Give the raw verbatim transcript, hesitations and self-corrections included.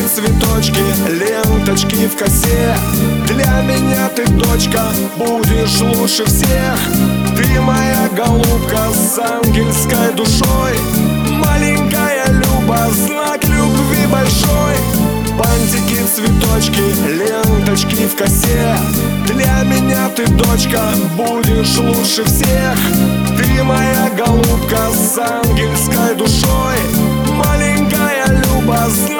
цветочки, ленточки в косе. Для меня ты, дочка, будешь лучше всех. Ты моя голубка с ангельской душой. Маленькая Люба, знак любви большой. Бантики, цветочки, ленточки в косе. Для меня ты, дочка, будешь лучше всех. Ты моя голубка с ангельской душой. Маленькая Люба, знак